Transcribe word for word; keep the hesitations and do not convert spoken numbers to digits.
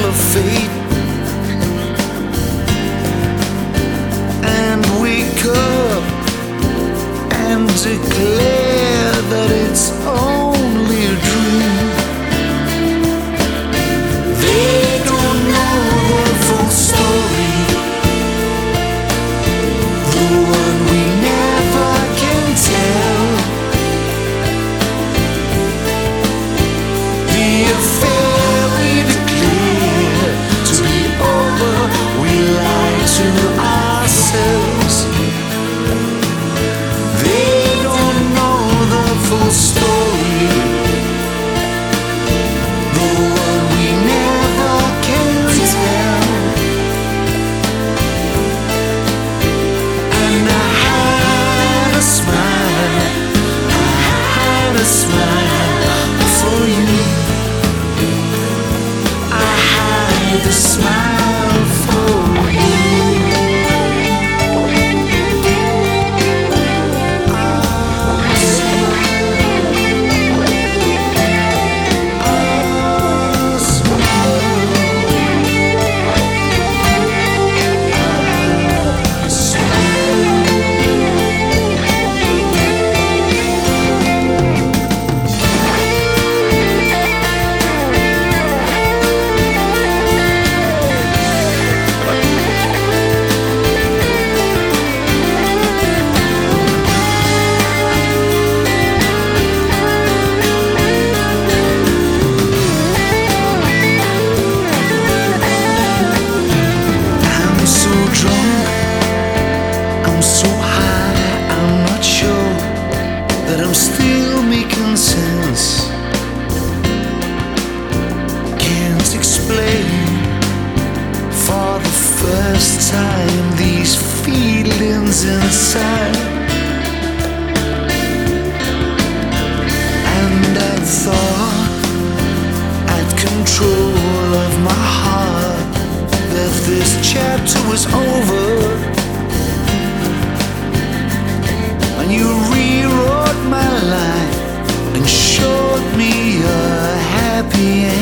smile of fate and wake up and declare that it's only a dream. They don't know the full story, the one we never can tell. The affair we declare to be over, we lie to ourselves. They don't know the full story, the one we never can tell. And I had a smile, I had a smile for you. I had a smile for you. I'm still making sense. Can't explain for the first time these feelings inside. And I thought I'd control of my heart, that this chapter was over. And you rewrote my life and showed me a happy end.